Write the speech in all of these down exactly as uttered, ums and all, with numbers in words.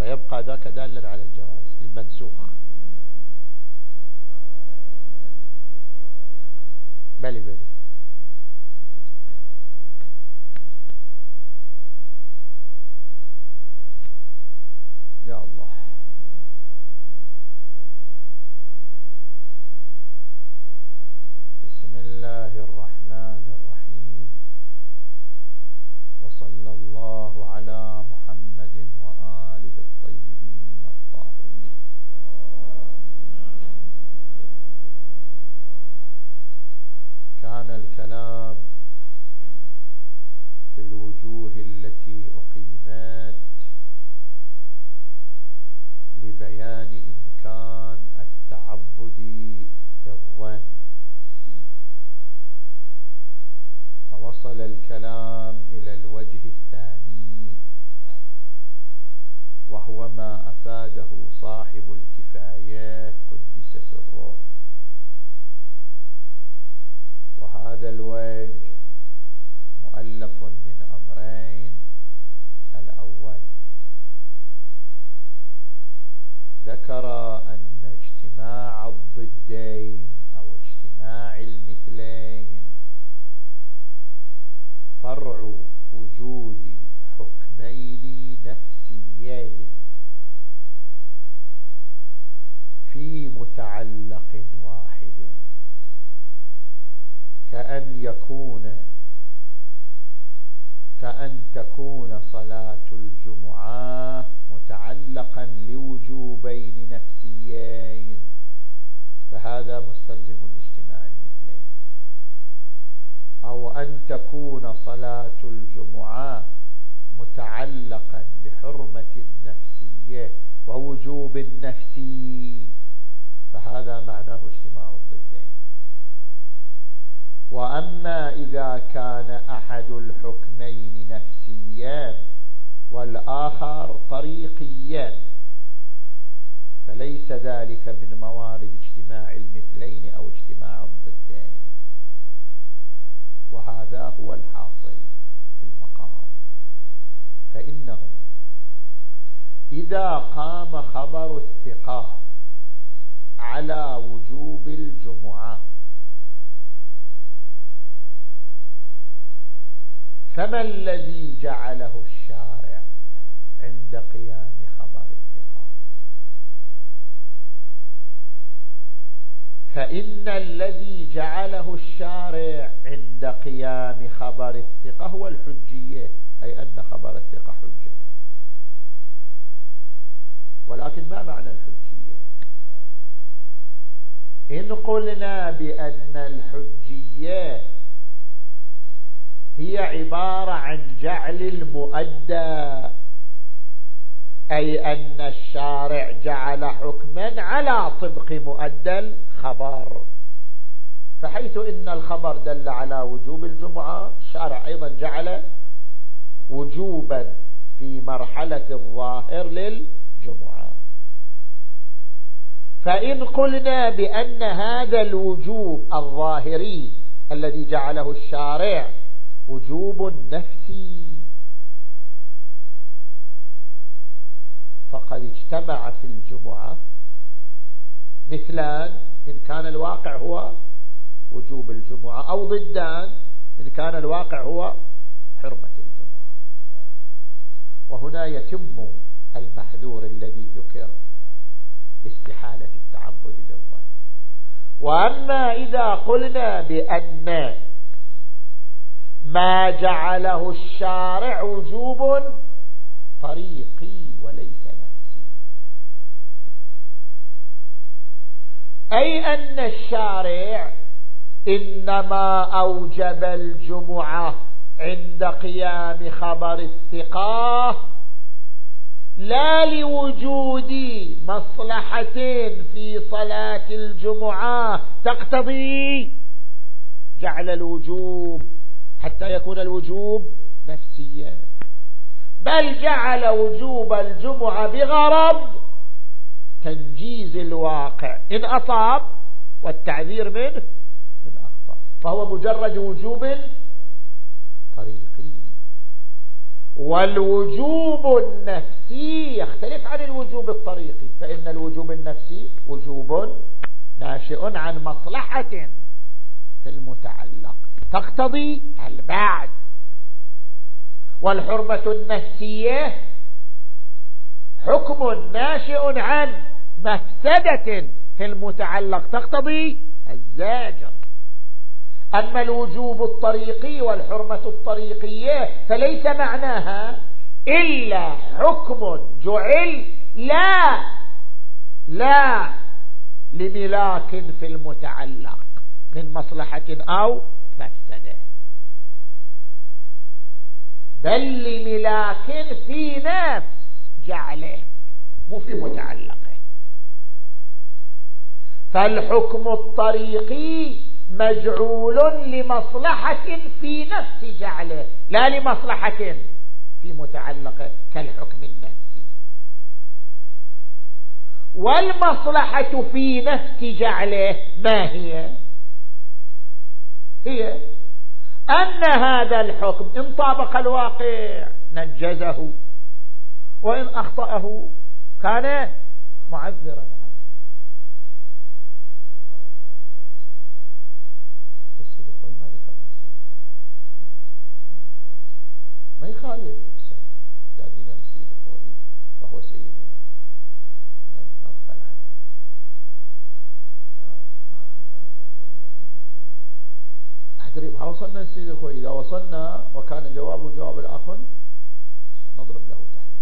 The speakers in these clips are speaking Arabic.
فيبقى ذاك دالا على الجواز المنسوخ. بلي بلي يا الله. بسم الله الرحمن الرحيم، وصلى الله على محمد وآله الطيبين الطاهرين. كان الكلام في الوجوه التي أقيمت لبيان إمكان التعبد بالظن، فوصل الكلام إلى الوجه الثاني، وهو ما أفاده صاحب الكفاية قدس سره. وهذا الوجه مؤلف من أمرين: الأول ذكر أن اجتماع الضدين أو اجتماع المثلين فرع وجود حكمين نفسيين في متعلق واحد، كأن يكون كأن تكون صلاة الجمعة متعلقا لوجوبين نفسيين، فهذا مستلزم لاجتماع المثلين. أو أن تكون صلاة الجمعة متعلقا لحرمة النفسية ووجوب النفسي، فهذا معناه اجتماع الضدين. وأما إذا كان أحد الحكمين نفسيا والآخر طريقيا فليس ذلك من موارد اجتماع المثلين أو اجتماع الضدين، وهذا هو الحاصل في المقام. فإنه إذا قام خبر الثقة على وجوب الجمعة فما الذي جعله الشارع عند قيام خبر الثقة؟ فإن الذي جعله الشارع عند قيام خبر الثقة هو الحجية، أي أن خبر الثقة حجة. ولكن ما معنى الحجية؟ إن قلنا بأن الحجية هي عبارة عن جعل المؤدى، أي أن الشارع جعل حكما على طبق مؤدى الخبر، فحيث إن الخبر دل على وجوب الجمعة، الشارع أيضا جعل وجوبا في مرحلة الظاهر للجمعة. فإن قلنا بأن هذا الوجوب الظاهري الذي جعله الشارع وجوب نفسي، فقد اجتمع في الجمعة مثلان إن كان الواقع هو وجوب الجمعة، أو ضدان إن كان الواقع هو حرمة الجمعة. وهنا يتم المحذور الذي ذكر باستحالة التعبد بالظن. وأما إذا قلنا بأن ما جعله الشارع وجوب طريقي وليس نفسي، أي أن الشارع إنما أوجب الجمعة عند قيام خبر الثقة لا لوجود مصلحة في صلاة الجمعة تقتضي جعل الوجوب حتى يكون الوجوب نفسيا، بل جعل وجوب الجمعة بغرض تنجيز الواقع إن أصاب والتعذير منه من أخطأ، فهو مجرد وجوب طريقي. والوجوب النفسي يختلف عن ناشئ عن مصلحة في المتعلق تقتضي البعد، والحرمة النفسية حكم ناشئ عن مفسدة في المتعلق تقتضي الزاجر. أما الوجوب الطريقي والحرمة الطريقية فليس معناها إلا حكم جعل لا لا لملاك في المتعلق من مصلحة أو مفسدة، بل لملاك في نفس جعله مو في متعلقه. فالحكم الطريقي مجعول لمصلحة في نفس جعله لا لمصلحة في متعلقه كالحكم النفسي. والمصلحة في نفس جعله ما هي؟ هي أن هذا الحكم إن طابق الواقع نجزه، وإن أخطأه كان معذرا عنه. السيد الخوي ما ذكرنا السيد الخوي ما يخالف دانينا للسيد الخوي فهو سيدنا نغفل عنه. أدري ما وصلنا للسيد الخوي، إذا وصلنا وكان جوابه جواب الأخ نضرب له تحية.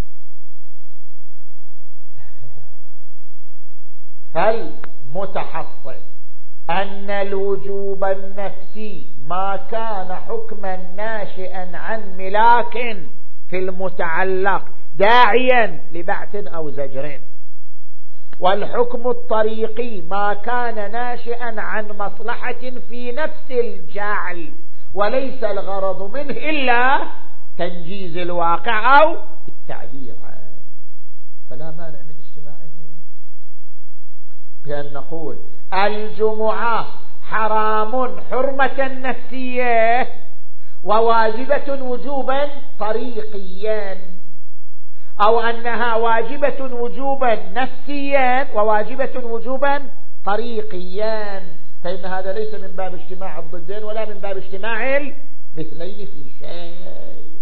فالمتحصل أن الوجوب النفسي ما كان حكما ناشئا عن ملاك في المتعلق داعيا لبعث أو زجر، والحكم الطريقي ما كان ناشئا عن مصلحة في نفس الجعل وليس الغرض منه إلا تنجيز الواقع أو التعبير عنه، فلا مانع من اجتماعهما بأن نقول الجمعة حرام حرمة نفسية وواجبة وجوبا طريقيا، أو أنها واجبة وجوبا نفسيا وواجبة وجوبا طريقيا، فإن هذا ليس من باب اجتماع الضدين ولا من باب اجتماع المثلين في شيء.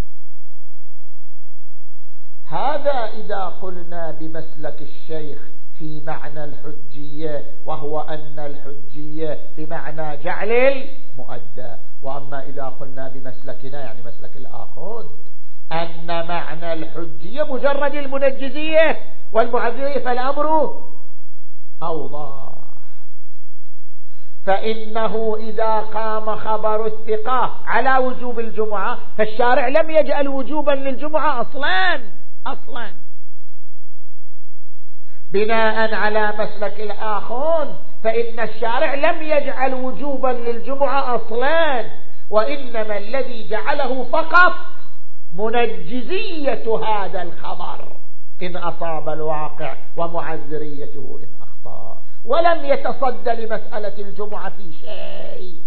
هذا إذا قلنا بمسلك الشيخ في معنى الحجية، وهو أن الحجية بمعنى جعل المؤدى. وأما إذا قلنا بمسلكنا يعني مسلك الآخر أن معنى الحجية مجرد المنجزية والمعذرية فالأمر أوضح. فإنه إذا قام خبر الثقة على وجوب الجمعة فالشارع لم يجعل وجوبا للجمعة أصلا أصلا بناء على مسلك الآخرون، فإن الشارع لم يجعل وجوبا للجمعة أصلا، وإنما الذي جعله فقط منجزية هذا الخبر إن أصاب الواقع ومعذريته إن أخطأ، ولم يتصد لمسألة الجمعة في شيء.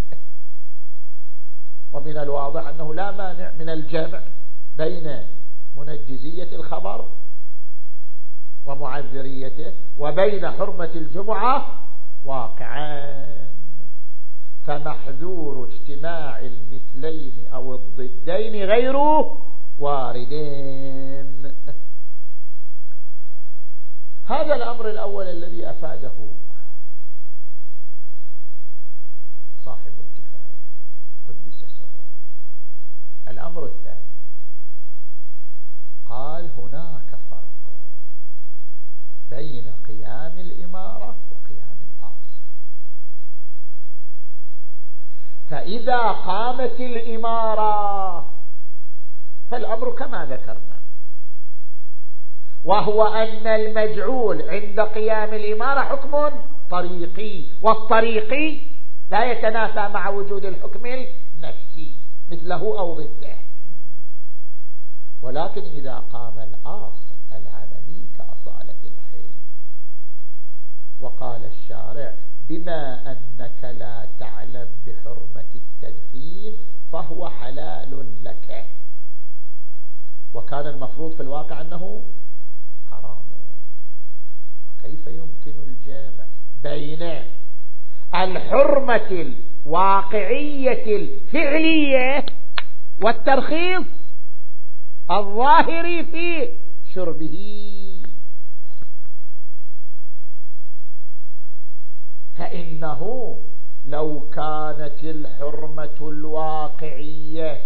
ومن الواضح أنه لا مانع من الجمع بين منجزية الخبر ومعذريته وبين حرمة الجمعة واقعان، فمحذور اجتماع المثلين أو الضدين غير واردين. هذا الأمر الأول الذي أفاده صاحب الكفاية قدس سره. الأمر الثاني قال هناك فرق بين قيام الإمارة وقيام الأصل. فإذا قامت الإمارة فالأمر كما ذكرنا، وهو أن المجعول عند قيام الإمارة حكم طريقي، والطريقي لا يتنافى مع وجود الحكم النفسي مثله أو ضده. ولكن إذا قام الأصل العملي كأصالة الحل، وقال الشارع بما أنك لا تعلم بحرمة التدخين فهو حلال لك، وكان المفروض في الواقع أنه حرام، وكيف يمكن الجامع بين الحرمة الواقعية الفعلية والترخيص الظاهري في شربه. فإنه لو كانت الحرمة الواقعية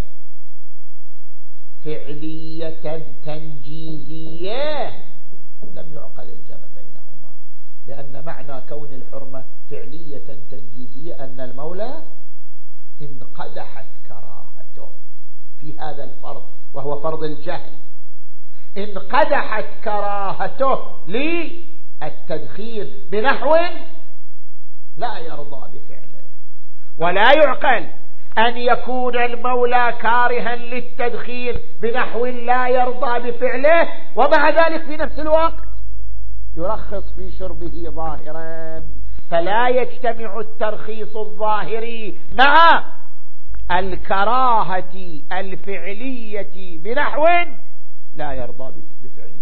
فعلية تنجيزية لم يعقل الجمع بينهما، لأن معنى كون الحرمة فعلية تنجيزية أن المولى انقدحت كراهته في هذا الفرض وهو فرض الجهل، انقدحت كراهته للتدخين بنحو لا يرضى بفعله. ولا يعقل أن يكون المولى كارها للتدخين بنحو لا يرضى بفعله ومع ذلك في نفس الوقت يرخص في شربه ظاهرا. فلا يجتمع الترخيص الظاهري مع الكراهة الفعلية بنحو لا يرضى بفعله.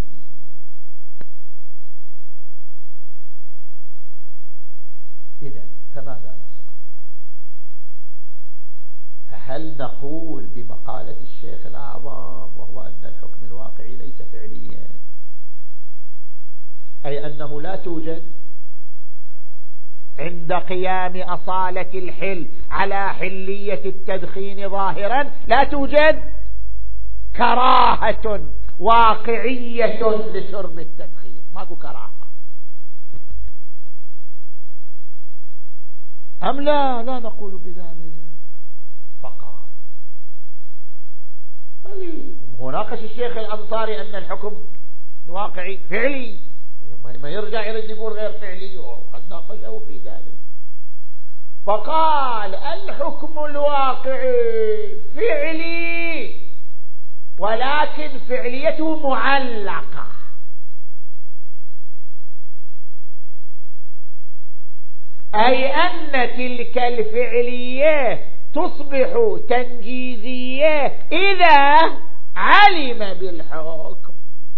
إذن فماذا نصنع؟ فهل نقول بمقالة الشيخ الأعظم وهو أن الحكم الواقعي ليس فعليا، أي أنه لا توجد عند قيام أصالة الحل على حلية التدخين ظاهرا لا توجد كراهة واقعية لشرب التدخين، ماكو كراهة أم لا؟ لا نقول بذلك. فقال وناقش الشيخ الأنصاري أن الحكم الواقعي فعلي، ما يرجع يرد يقول غير فعلي، وقد ناقشه في ذلك. فقال الحكم الواقعي فعلي ولكن فعليته معلقة، أي أن تلك الفعلية تصبح تنجيزية إذا علم بالحكم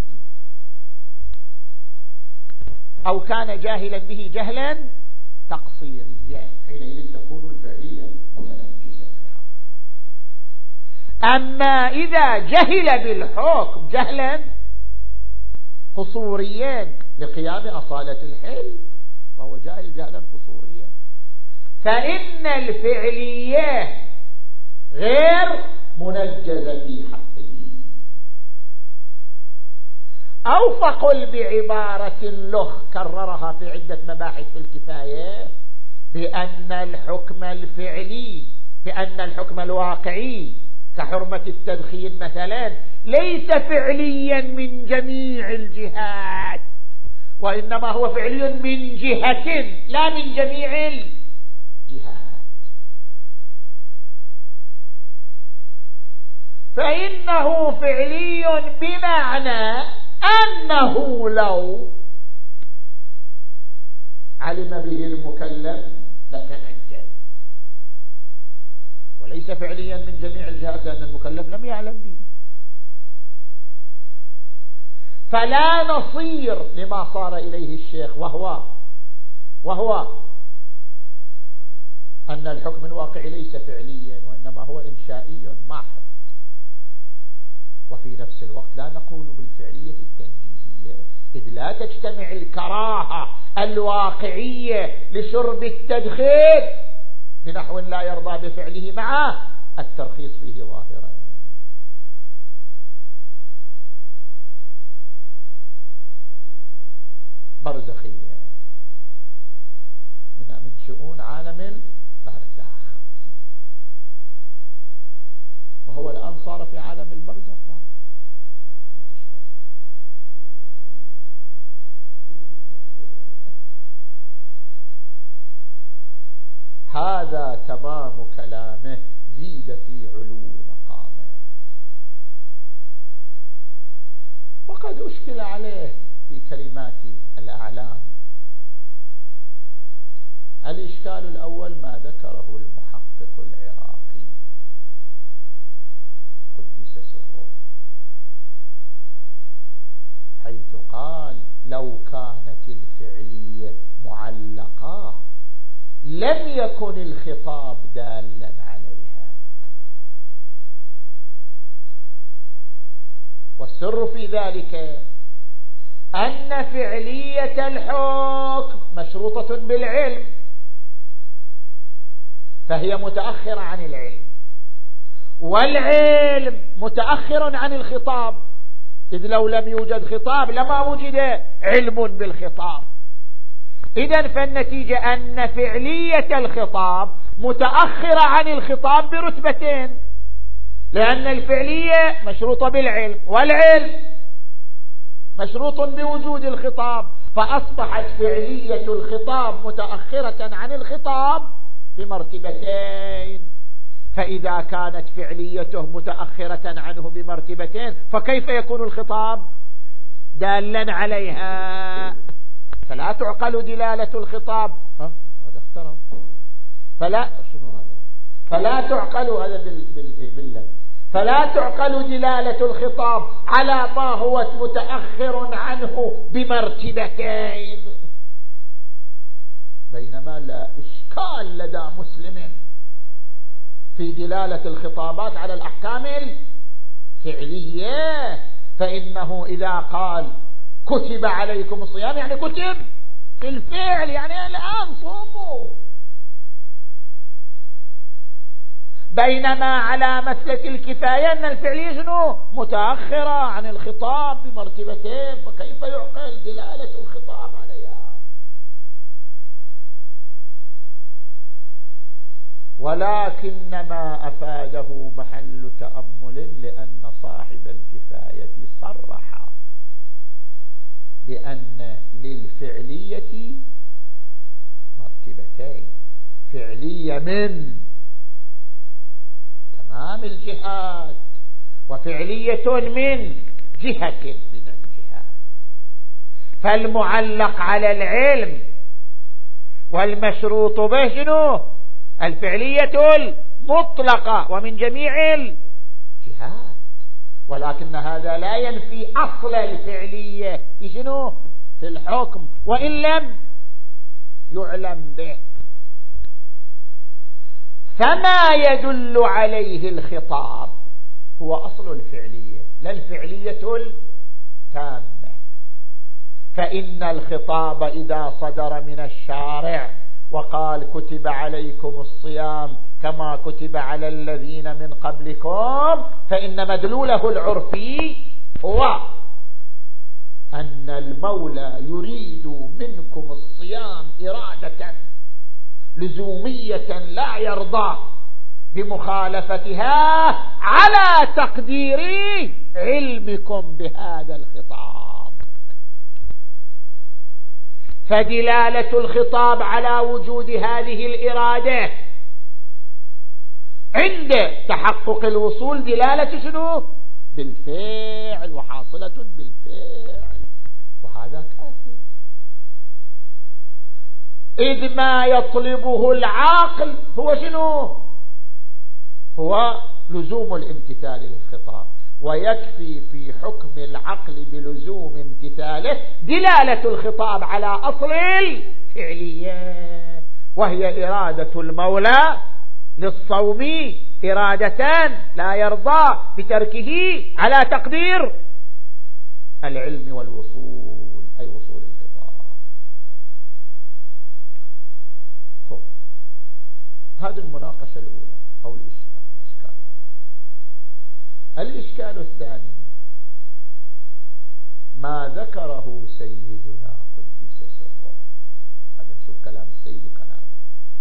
أو كان جاهلا به جهلا تقصيريا، حينئذ تكون الفعلية متنجسة بالحكم. أما إذا جهل بالحكم جهلا قصوريا لقيام أصالة الحل فهو جاهل جهلا قصوريا، فإن الفعلية غير منجزة في حقه. أو فقل بعبارة لخ كررها في عدة مباحث في الكفاية بأن الحكم الفعلي بأن الحكم الواقعي كحرمة التدخين مثلا ليس فعليا من جميع الجهات، وإنما هو فعلي من جهة لا من جميع الجهات. فإنه فعلي بمعنى أنه لو علم به المكلف لتنجز، وليس فعليا من جميع الجهات لأن المكلف لم يعلم به. فلا نصير لما صار إليه الشيخ وهو وهو أن الحكم الواقعي ليس فعليا وإنما هو إنشائي محض. وفي نفس الوقت لا نقول بالفعلية التنجيزية، إذ لا تجتمع الكراهة الواقعية لشرب التدخين بنحو لا يرضى بفعله مع الترخيص فيه ظاهرا. برزخية من من شؤون عالم البرزخ، وهو الآن صار في عالم البرزخ. هذا تمام كلامه، زيد في علو مقامه. وقد أشكل عليه في كلمات الأعلام. الإشكال الأول ما ذكره المحقق العراقي قدس سره، حيث حيث قال لو كانت الفعلية معلقة لم يكن الخطاب دالا عليها. والسر في ذلك أن فعلية الحكم مشروطة بالعلم، فهي متأخرة عن العلم، والعلم متأخر عن الخطاب، إذ لو لم يوجد خطاب لما وجد علم بالخطاب. إذن فالنتيجة أن فعلية الخطاب متأخرة عن الخطاب برتبتين، لأن الفعلية مشروطة بالعلم، والعلم مشروط بوجود الخطاب، فأصبحت فعلية الخطاب متأخرة عن الخطاب بمرتبتين. فإذا كانت فعليته متأخرة عنه بمرتبتين فكيف يكون الخطاب دالا عليها؟ فلا تعقل دلالة الخطاب. ها هذا اخترب. فلا شنو هذا؟ فلا تعقل هذا بال... بال... بالله فلا تعقل دلالة الخطاب على ما هو متأخر عنه بمرتبتين، بينما لا إشكال لدى مسلم في دلالة الخطابات على الأحكام الفعلية. فإنه إذا قال كتب عليكم الصيام يعني كتب في الفعل، يعني الآن صوموا، بينما على مسلك الكفاية أن الفعلية شنو متأخرة عن الخطاب بمرتبتين، فكيف يعقل دلالة الخطاب عليها؟ ولكنما أفاده محل تأمل، لأن صاحب الكفاية صرح بأن للفعلية مرتبتين، فعلية من تمام الجهات وفعلية من جهة من الجهات. فالمعلق على العلم والمشروط به شنو الفعلية المطلقة ومن جميع الجهات، ولكن هذا لا ينفي أصل الفعلية في شنو في الحكم وإن لم يعلم به. فما يدل عليه الخطاب هو أصل الفعلية لا الفعلية التامة. فإن الخطاب إذا صدر من الشارع وقال كتب عليكم الصيام كما كتب على الذين من قبلكم، فإن مدلوله العرفي هو أن المولى يريد منكم الصيام إرادة لزومية لا يرضى بمخالفتها على تقدير علمكم بهذا الخطاب. فدلالة الخطاب على وجود هذه الإرادة عند تحقق الوصول دلالة شنو بالفعل وحاصلة بالفعل، وهذا كافي. إذ ما يطلبه العاقل هو شنو هو لزوم الامتثال للخطاب، ويكفي في حكم العقل بلزوم امتثاله دلالة الخطاب على أصل الفعلية، وهي إرادة المولى للصوم إرادة لا يرضى بتركه على تقدير العلم والوصول، أي وصول الخطاب. هذه المناقشة الأولى أو الإشكال. الإشكال الثاني ما ذكره سيدنا قدس سره. هذا نشوف كلام السيد وكلامه،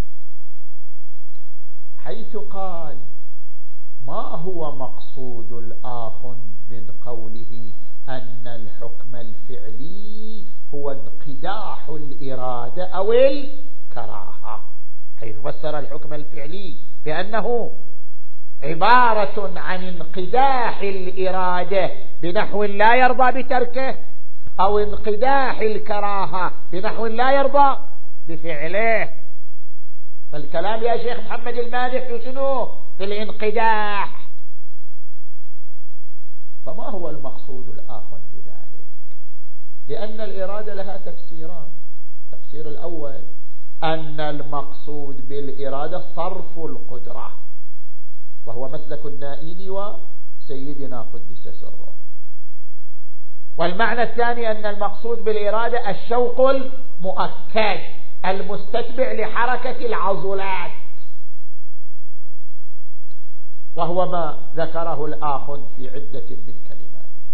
حيث قال ما هو مقصود الآخ من قوله أن الحكم الفعلي هو انقداح الإرادة أو الكراهة، حيث فسر الحكم الفعلي بأنه عبارة عن انقداح الإرادة بنحو لا يرضى بتركه، أو انقداح الكراهة بنحو لا يرضى بفعله. فالكلام يا شيخ محمد المادح في شنو في الانقداح. فما هو المقصود الآخر بذلك؟ لأن الإرادة لها تفسيران. التفسير الأول أن المقصود بالإرادة صرف القدرة، وهو مسلك النائين وسيدنا قدس سره. والمعنى الثاني أن المقصود بالإرادة الشوق المؤكد المستتبع لحركة العضلات، وهو ما ذكره الآخ في عدة من كلماته.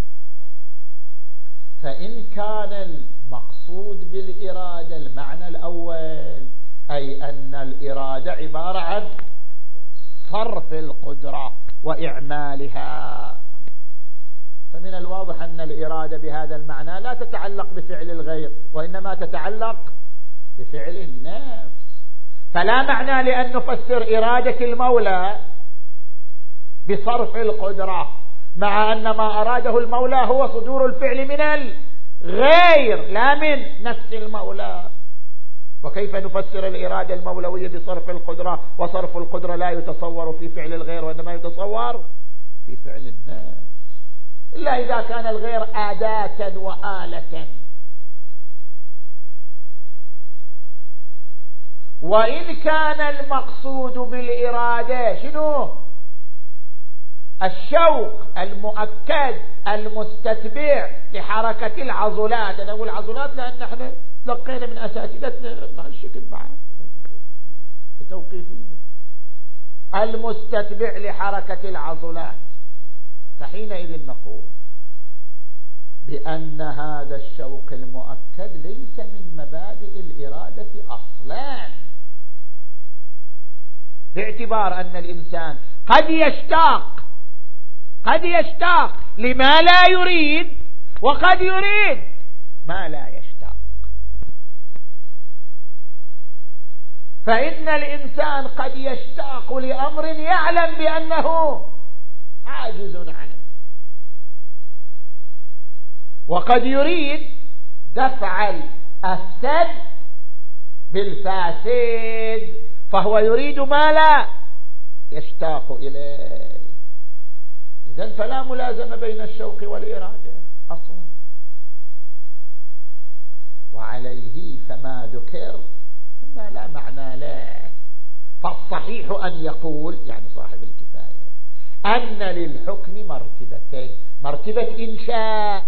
فإن كان المقصود بالإرادة المعنى الأول، أي أن الإرادة عبارة عن صرف القدرة وإعمالها، فمن الواضح أن الإرادة بهذا المعنى لا تتعلق بفعل الغير، وإنما تتعلق بفعل النفس. فلا معنى لأن نفسر إرادة المولى بصرف القدرة، مع أن ما أراده المولى هو صدور الفعل من الغير لا من نفس المولى. وكيف نفسر الإرادة المولوية بصرف القدرة، وصرف القدرة لا يتصور في فعل الغير وإنما يتصور في فعل النفس، إلا إذا كان الغير أداة وآلة. وإن كان المقصود بالإرادة شنو؟ الشوق المؤكد المستتبع لحركة العضلات. أنا أقول عضلات لأن احنا تلقينا من أساتذتنا بهالشكل بعد توقيفية، المستتبع لحركة العضلات. فحينئذ نقول بأن هذا الشوق المؤكد ليس من مبادئ الإرادة أصلا، باعتبار أن الإنسان قد يشتاق قد يشتاق لما لا يريد، وقد يريد ما لا يشتاق. فإن الإنسان قد يشتاق لأمر يعلم بأنه عاجز عنه، وقد يريد دفع الأفسد بالفاسد، فهو يريد ما لا يشتاق إليه. إذن فلا ملازمة بين الشوق والإرادة أصلا. وعليه فما ذكر ما لا معنى له. فالصحيح أن يقول يعني صاحب الكفاية أن للحكم مرتبتين: مرتبة إنشاء،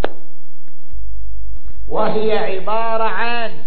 وهي عبارة عن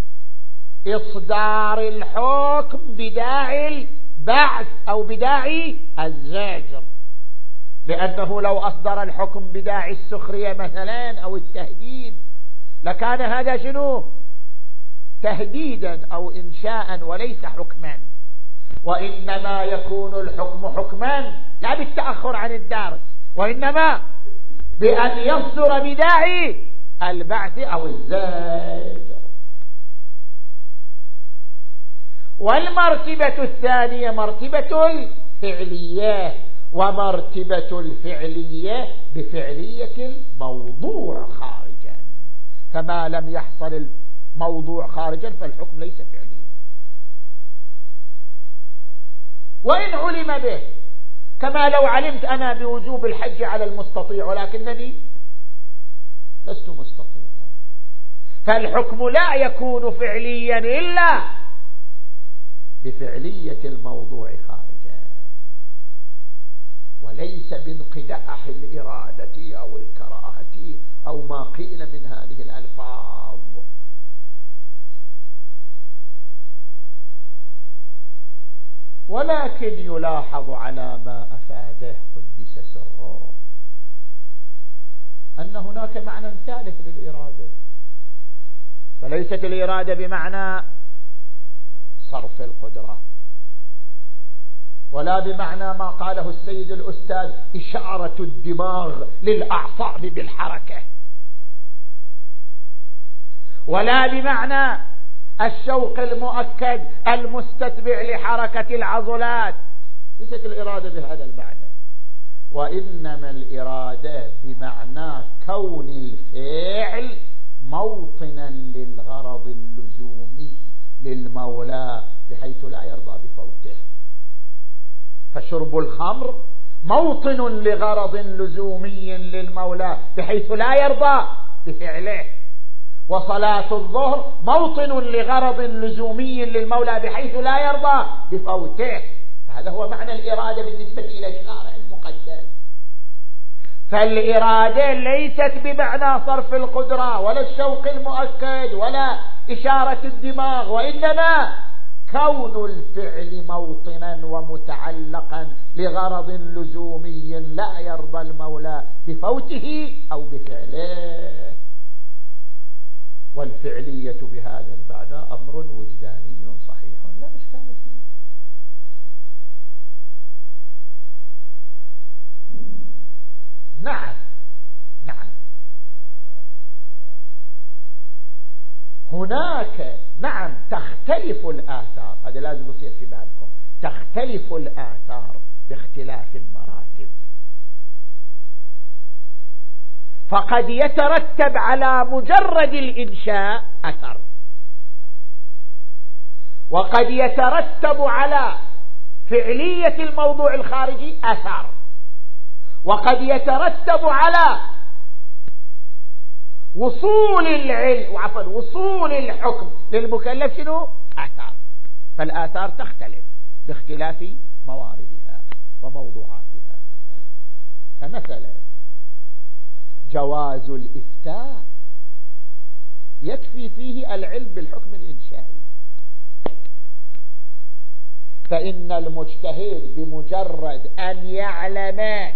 إصدار الحكم بداعي البعث أو بداعي الزجر، لأنه لو أصدر الحكم بداعي السخرية مثلا أو التهديد لكان هذا شنو؟ تهديدا أو إنشاء وليس حكما. وإنما يكون الحكم حكما لا بالتأخر عن الدرس، وإنما بأن يصدر بداعي البعث أو الزجر. والمرتبة الثانية مرتبة الفعلية، ومرتبة الفعلية بفعلية الموضوع خارجا، فما لم يحصل الموضوع خارجا فالحكم ليس فعليا. وإن علم به، كما لو علمت أنا بوجوب الحج على المستطيع ولكنني لست مستطيعا، فالحكم لا يكون فعليا إلا بفعلية الموضوع خارجا، وليس بانقداح الإرادة أو الكراهة أو ما قيل من هذه الألفاظ. ولكن يلاحظ على ما أفاده قدس سره أن هناك معنى ثالث للإرادة، فليست الإرادة بمعنى صرف القدرة، ولا بمعنى ما قاله السيد الأستاذ إشارة الدماغ للأعصاب بالحركة، ولا بمعنى الشوق المؤكد المستتبع لحركة العضلات. ليست الإرادة بهذا المعنى، وإنما الإرادة بمعنى كون الفعل موطنا للغرض اللزومي للمولى بحيث لا يرضى بفوته. فشرب الخمر موطن لغرض لزومي للمولى بحيث لا يرضى بفعله، وصلاة الظهر موطن لغرض لزومي للمولى بحيث لا يرضى بفوته. هذا هو معنى الإرادة بالنسبة إلى الشارع المقدس. فالإرادة ليست بمعنى صرف القدرة ولا الشوق المؤكد ولا إشارة الدماغ، وإنما كون الفعل موطنا ومتعلقا لغرض لزومي لا يرضى المولى بفوته أو بفعله. والفعلية بهذا المعنى أمر وجداني صحيح لا إشكال فيه. نعم نعم هناك نعم تختلف الآثار، هذا لازم يصير في بالكم، تختلف الآثار باختلاف المراتب. فقد يترتب على مجرد الإنشاء أثر، وقد يترتب على فعلية الموضوع الخارجي أثر، وقد يترتب على وصول العلم وعفوا وصول الحكم للمكلف شنو؟ آثار. فالآثار تختلف باختلاف مواردها وموضوعاتها. فمثلا جواز الإفتاء يكفي فيه العلم بالحكم الإنشائي، فإن المجتهد بمجرد أن يعلم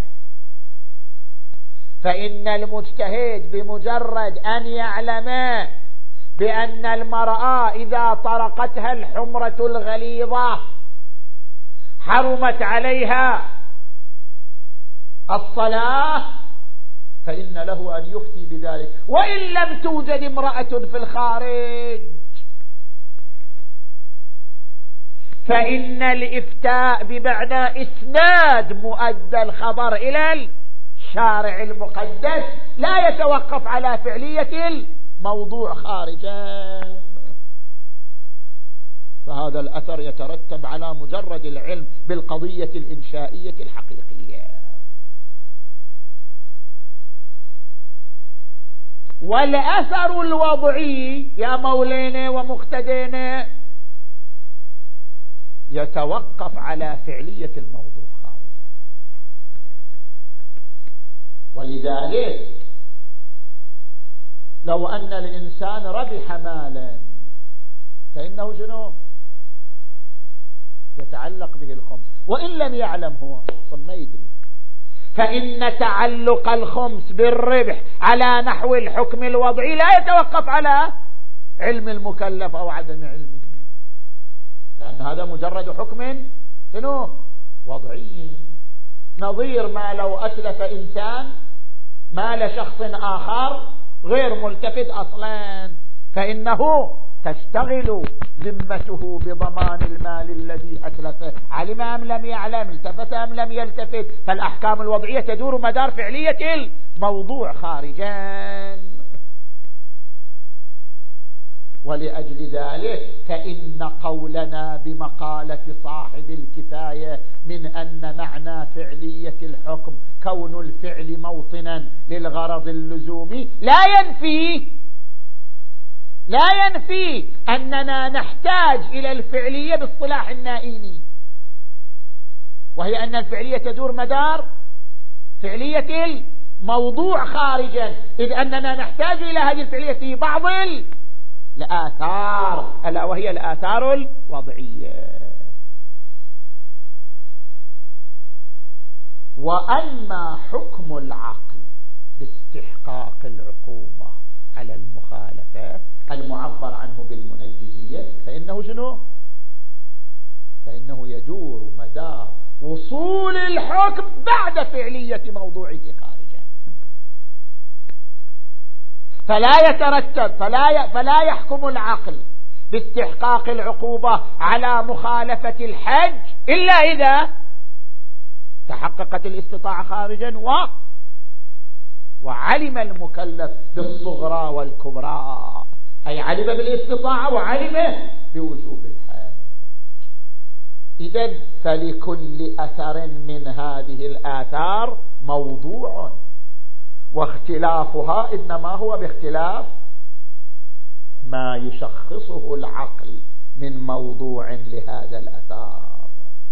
فإن المجتهد بمجرد أن يعلم بأن المرأة إذا طرقتها الحمرة الغليظة حرمت عليها الصلاة، فإن له أن يفتي بذلك وإن لم توجد امرأة في الخارج. فإن الإفتاء بمعنى إسناد مؤدى الخبر إلى الشارع المقدس لا يتوقف على فعلية الموضوع خارجا. فهذا الأثر يترتب على مجرد العلم بالقضية الإنشائية الحقيقية. والأثر الوضعي يا مولينا ومقتدينا يتوقف على فعلية الموضوع خارجا. ولذلك لو أن الإنسان ربح مالا فإنه شنو؟ يتعلق به الخمس وإن لم يعلم هو ما يدري. فإن تعلق الخمس بالربح على نحو الحكم الوضعي لا يتوقف على علم المكلف أو عدم علمه، لأن هذا مجرد حكم شنو؟ وضعي. نظير ما لو أتلف إنسان مال شخص آخر غير ملتفت أصلا، فإنه تشتغل ذمته بضمان المال الذي أتلفه، علم أم لم يعلم، التفت أم لم يلتفت. فالأحكام الوضعية تدور مدار فعلية الموضوع خارجا. ولأجل ذلك فإن قولنا بمقالة صاحب الكفاية من أن معنى فعلية الحكم كون الفعل موطنا للغرض اللزومي لا ينفي لا ينفي أننا نحتاج إلى الفعلية باصطلاح النائيني، وهي أن الفعلية تدور مدار فعلية الموضوع خارجا، إذ أننا نحتاج إلى هذه الفعلية في بعض الآثار ألا وهي الآثار الوضعية. وأما حكم العقل باستحقاق العقوبة على المخالفة المعبر عنه بالمنجزية فإنه شنو؟ فإنه يدور مدار وصول الحكم بعد فعلية موضوعه خارجا، فلا يترتب فلا ي... فلا يحكم العقل باستحقاق العقوبة على مخالفة الحج إلا إذا تحققت الاستطاعة خارجا و وعلم المكلف بالصغرى والكبرى، أي علم بالاستطاعة وعلم بوجوب الحج. إذن فلكل أثر من هذه الآثار موضوع، واختلافها إنما هو باختلاف ما يشخصه العقل من موضوع لهذا الأثار.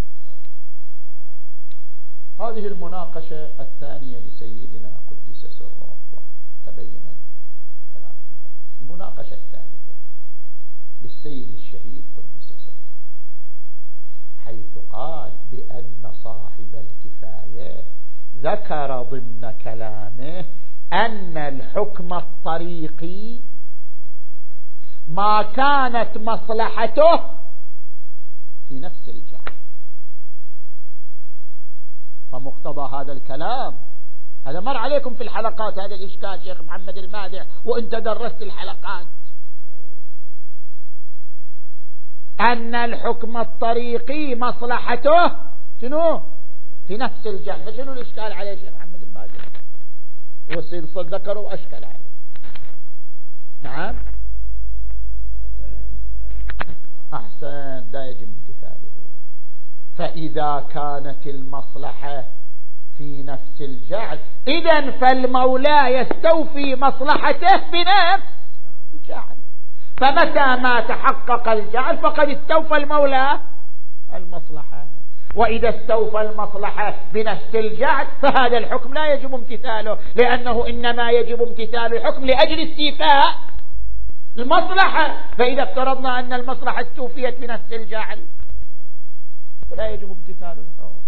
هذه المناقشة الثانية لسيدنا قدس سره وتبين الكلام. المناقشة الثالثة للسيد الشهيد قدس سره، حيث قال بأن صاحب الكفاية ذكر ضمن كلامه أن الحكم الطريقي ما كانت مصلحته في نفس الجعل. فمقتضى هذا الكلام، هذا مر عليكم في الحلقات هذا الإشكال شيخ محمد المادع وانت درست الحلقات، أن الحكم الطريقي مصلحته شنو في نفس الجعل. فشنو الإشكال عليه شيخ محمد المادع؟ هو السيد الصدر ذكره وأشكل عليه. نعم أحسن، لا يجب امتثاله. فإذا كانت المصلحة في نفس الجعل إذن فالمولى يستوفي مصلحته بنفس الجعل، فمتى ما تحقق الجعل فقد استوفى المولى المصلحة. وإذا استوفى المصلحة بنفس الجعل فهذا الحكم لا يجب امتثاله، لأنه إنما يجب امتثال الحكم لأجل استيفاء المصلحة. فإذا افترضنا أن المصلحة استوفيت بنفس الجعل فلا يجب امتثال الحكم.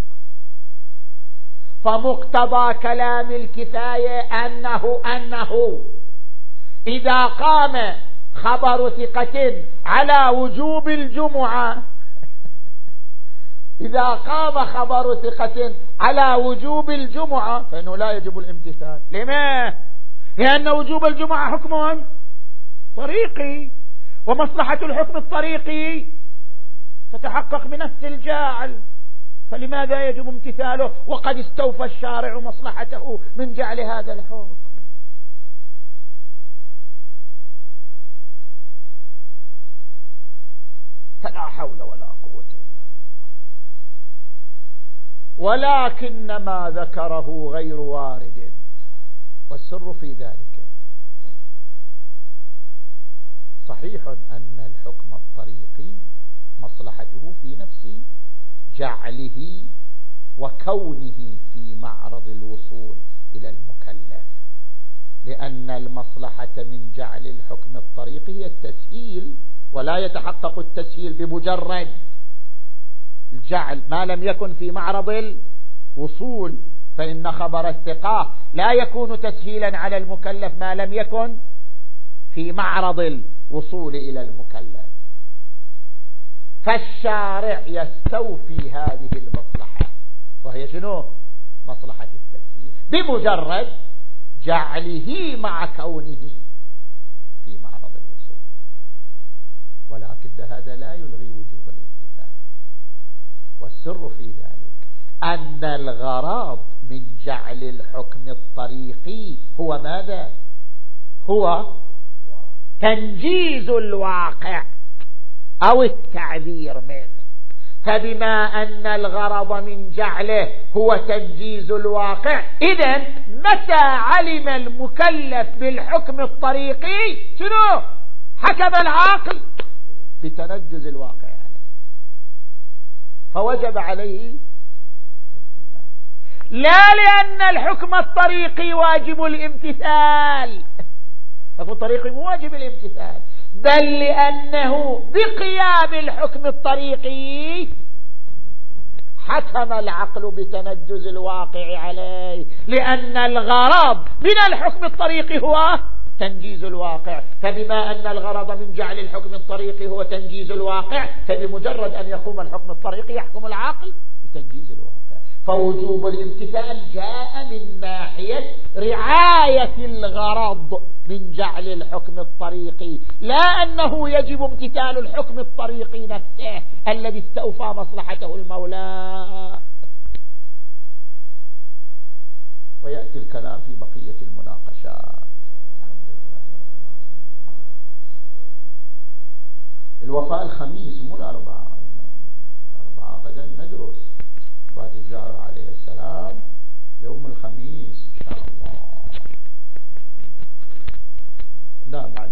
فمقتضى كلام الكفاية أنه أنه إذا قام خبر ثقة على وجوب الجمعة إذا قام خبر ثقة على وجوب الجمعة فإنه لا يجب الامتثال. لما؟ لأن وجوب الجمعة حكم طريقي، ومصلحة الحكم الطريقي تتحقق بنفس الجعل، فلماذا يجب امتثاله وقد استوفى الشارع مصلحته من جعل هذا الحكم؟ فلا حول ولا قوة إلا بالله. ولكن ما ذكره غير وارد، والسر في ذلك صحيح أن الحكم الطريقي مصلحته في نفس جعله وكونه في معرض الوصول إلى المكلف، لأن المصلحة من جعل الحكم الطريقي هي التسهيل، ولا يتحقق التسهيل بمجرد الجعل ما لم يكن في معرض الوصول. فإن خبر الثقة لا يكون تسهيلا على المكلف ما لم يكن في معرض الوصول إلى المكلف. فالشارع يستوفي هذه المصلحة، وهي شنو؟ مصلحة التسهيل بمجرد جعله مع كونه في معرض الوصول. ولكن هذا لا يلغي وجوب الامتثال. والسر في ذلك أن الغرض من جعل الحكم الطريقي هو ماذا؟ هو تنجيز الواقع أو التعذير منه. فبما أن الغرض من جعله هو تنجيز الواقع، إذن متى علم المكلف بالحكم الطريقي شنو؟ حكم العاقل بتنجز الواقع عليه، فوجب عليه لا لأن الحكم الطريقي واجب الامتثال، الحكم الطريقي مو واجب الامتثال، بل لأنه بقيام الحكم الطريقي حكم العقل بتنجز الواقع عليه، لأن الغرض من الحكم الطريقي هو تنجيز الواقع. فبما أن الغرض من جعل الحكم الطريقي هو تنجيز الواقع، فبمجرد أن يقوم الحكم الطريقي يحكم العقل بتنجيز الواقع. فوجوب الامتثال جاء من ناحية رعاية الغرض من جعل الحكم الطريقي، لا أنه يجب امتثال الحكم الطريقي نفسه الذي استوفى مصلحته المولى. ويأتي الكلام في بقية المناقشات. الحمد لله رب العالمين. الوفاء الخميس مو الأربعاء، الأربعاء غدا ندرس بعد الزهر عليه السلام، يوم الخميس إن شاء الله. لا